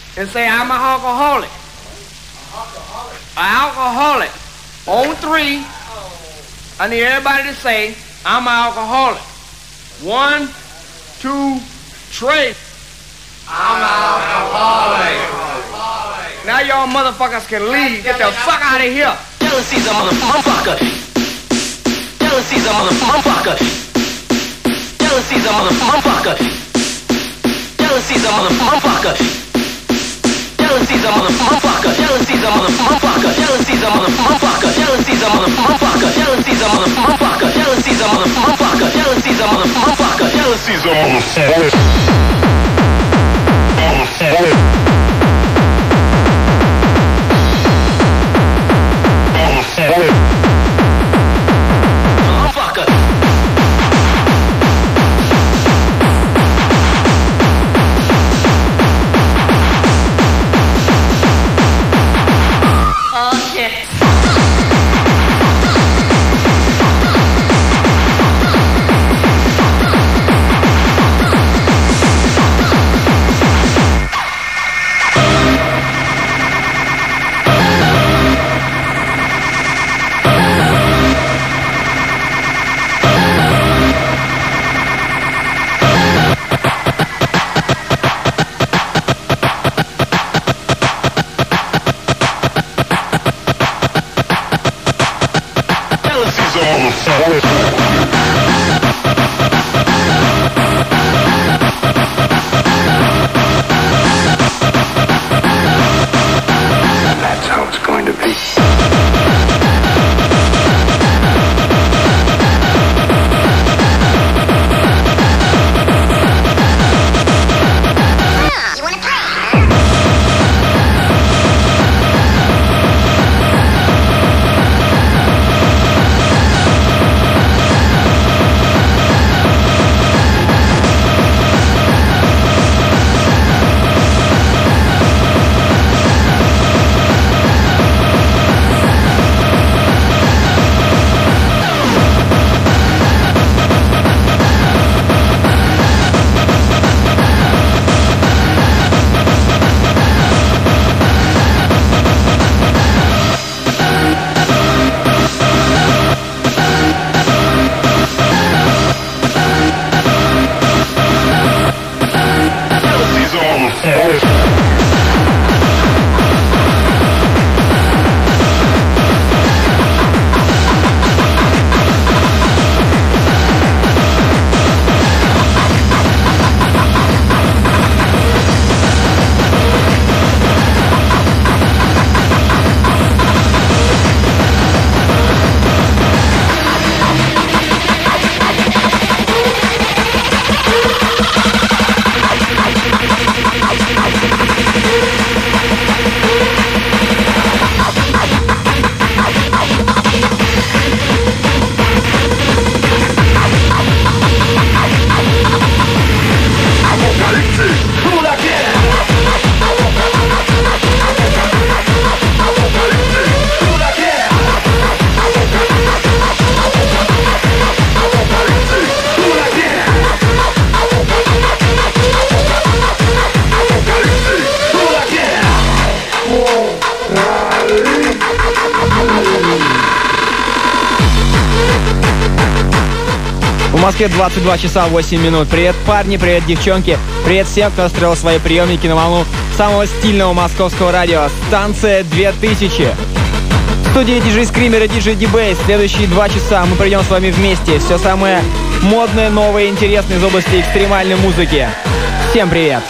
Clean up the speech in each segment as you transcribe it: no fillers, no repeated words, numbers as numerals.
and say, I'm an alcoholic. An alcoholic. On 3, I need everybody to say, I'm an alcoholic. 1, 2, 3. I'm an alcoholic. Now y'all motherfuckers can leave. Get the fuck out of here. Jealousy's a motherfucker. Jealousy's a motherfucker. Jealousy's a motherfucker. Jealousy's a motherfucker. Jealousy's a motherfucker. Jealousy's a motherfucker. Jealousy's a motherfucker. Jealousy's a motherfucker. Jealousy's a motherfucker. Jealousy's a motherfucker. Jealousy's a motherfucker. Jealousy's a motherfucker. That's how it's going to be. В Москве 22 часа 8 минут. Привет, парни, привет, девчонки. Привет всем, кто настроил свои приемники на волну самого стильного московского радио. Станция 2000. В студии диджей Скример и диджей Дибейс. Следующие 2 часа мы пройдем с вами вместе. Все самое модное, новое и интересное из области экстремальной музыки. Всем привет!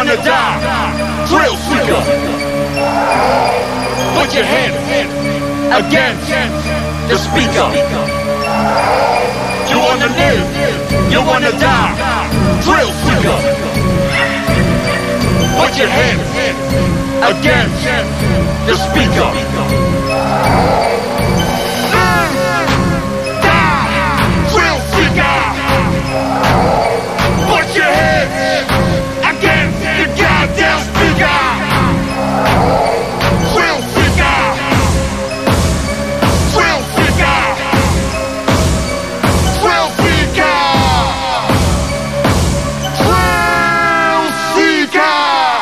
wanna die? Thrill seeker. Put your hand against the speaker. You wanna live, you wanna die? Thrill seeker. Put your hand against the speaker. Thrill seeker. Put your head against the goddamn speaker. Thrill seeker. Thrill seeker. Thrill seeker. Thrill seeker.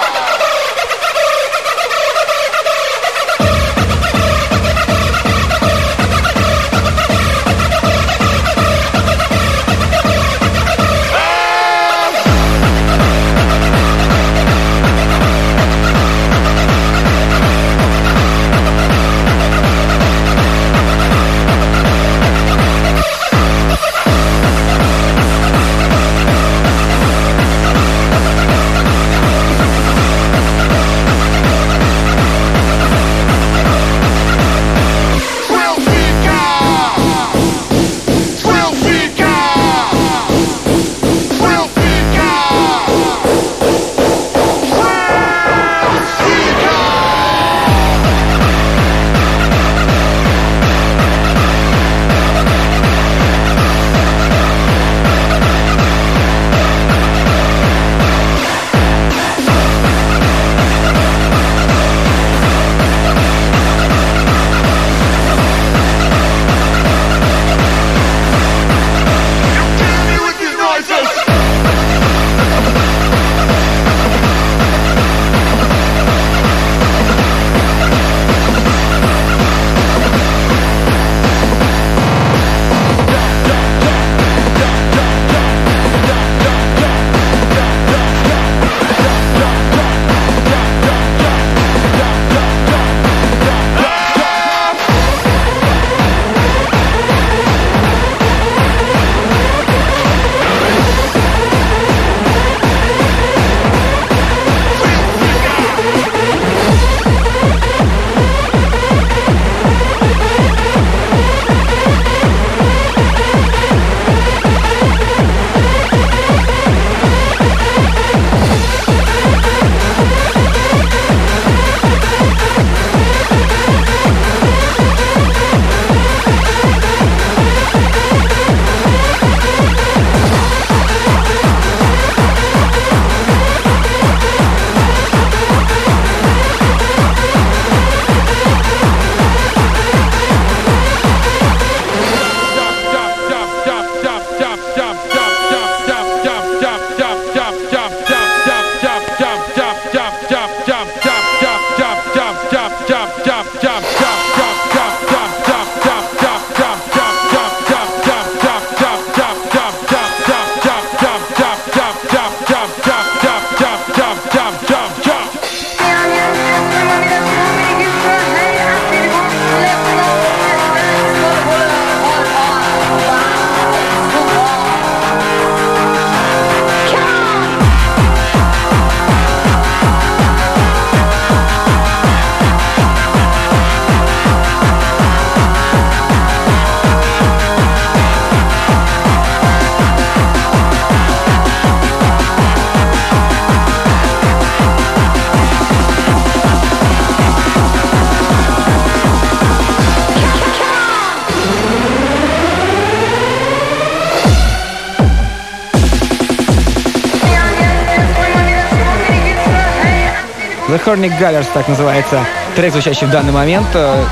The Horny Gallers, так называется трек, звучащий в данный момент.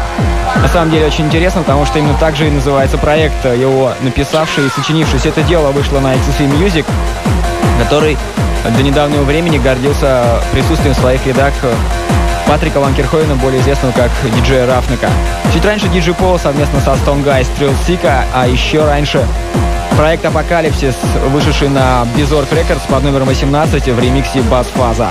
На самом деле очень интересно, потому что именно так же и называется проект, его написавший и сочинивший. Все это дело вышло на XC Music, который до недавнего времени гордился присутствием в своих рядах Патрика Ван Керховена, более известного как диджея Рафника. Чуть раньше диджей Пол совместно со Stone Guys Thrill Seeker, а еще раньше проект Апокалипсис, вышедший на Bizarre Records под номером 18 в ремиксе Бас Фаза.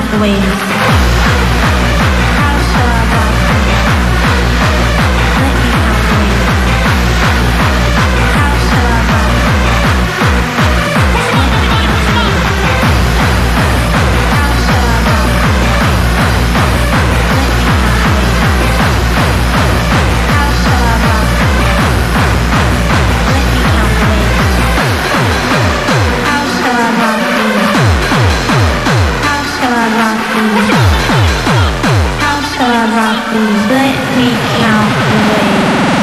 count the ways. How shall I rock you? Let me count the ways. How shall I rock you? How shall I rock you? Let me count the ways. How shall I rock you? Let me count the ways. How shall I rock you? How shall I rock you? How shall I rock you? Let me count the ways.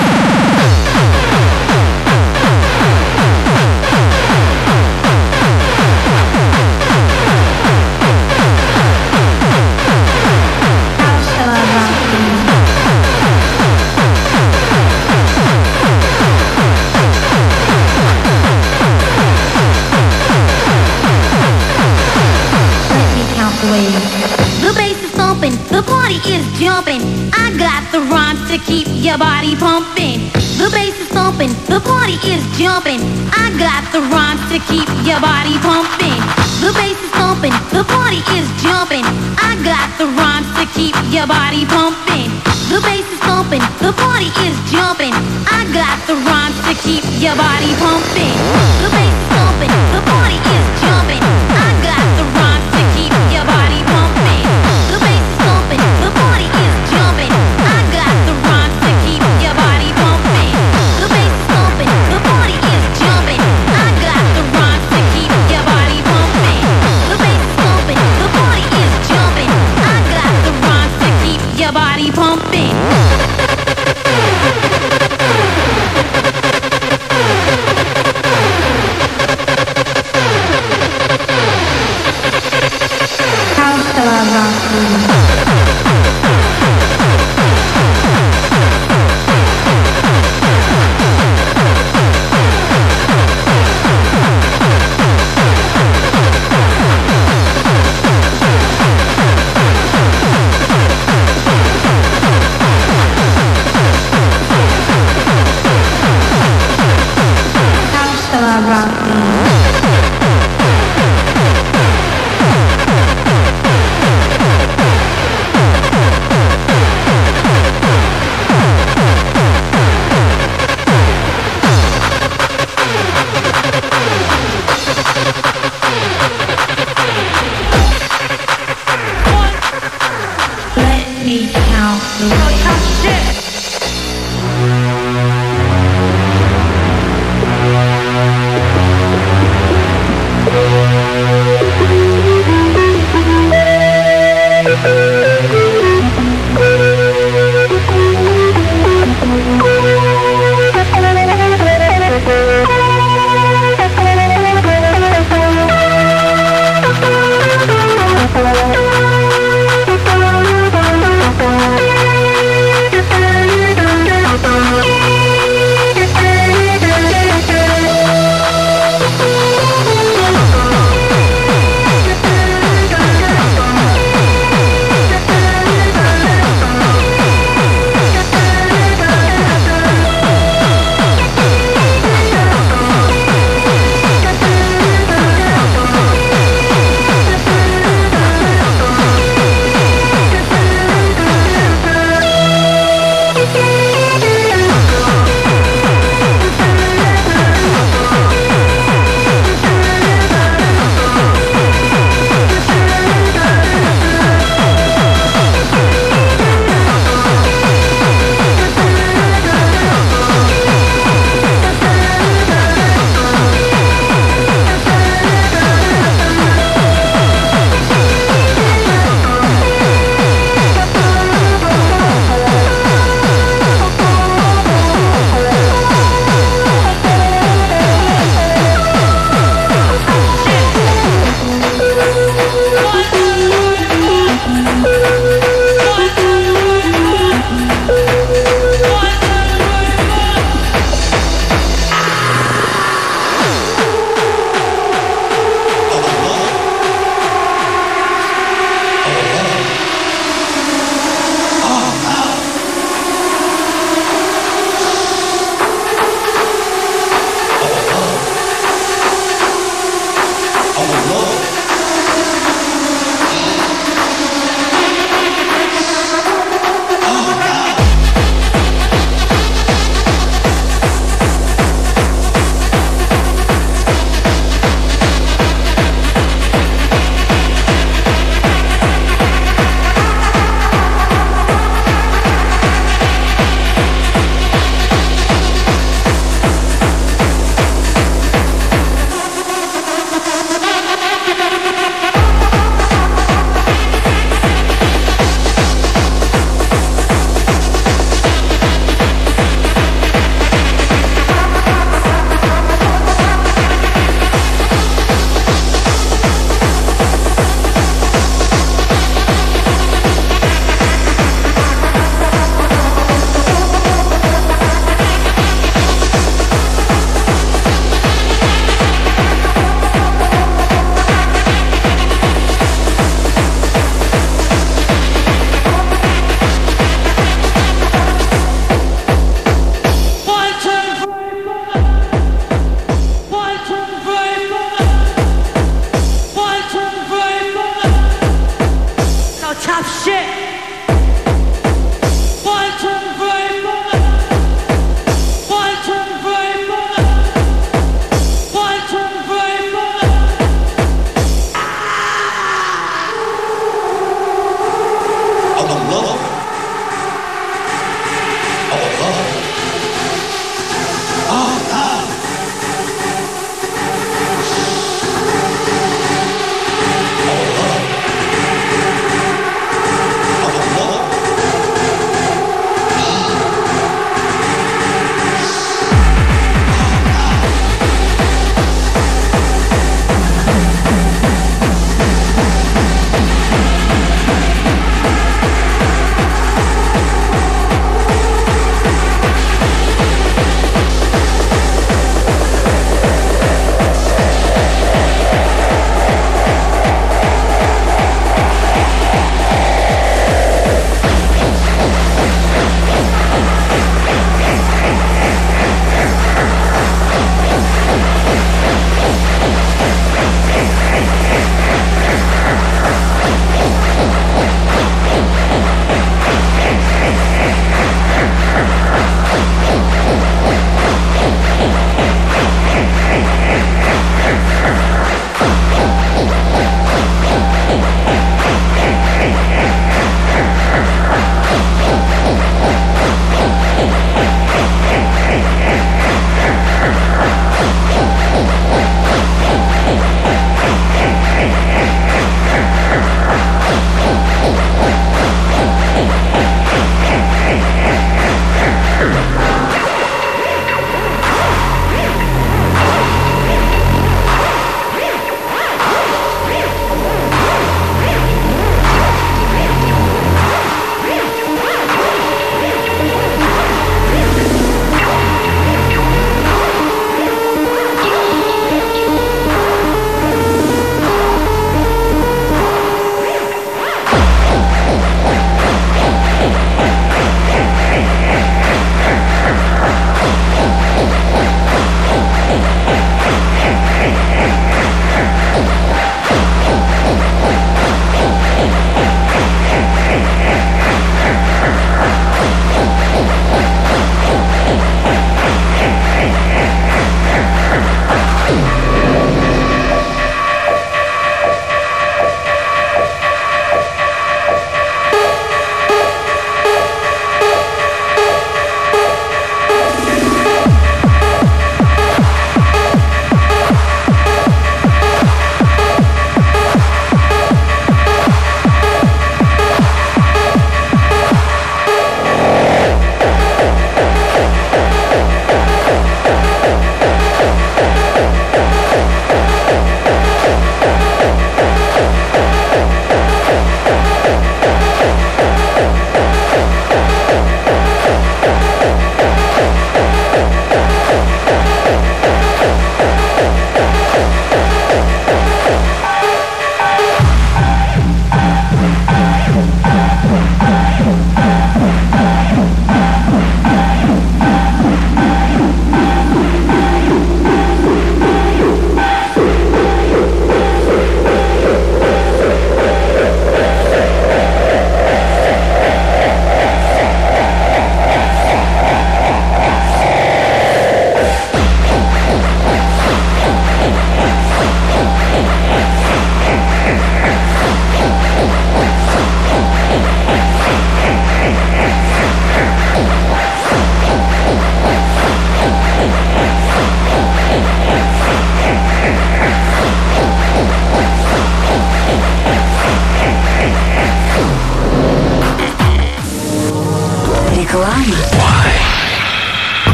How shall I rock you? Let me count the ways. The bass is thumping, the party is jumping. I got the rhymes to keep your body pumping. The bass is thumping, the party is jumping. I got the rhymes to keep your body pumping. The bass is thumping, the party is jumping. I got the rhymes to keep your body pumping. The bass is thumping, the party is jumping. I got the rhymes to keep your body pumping. The bass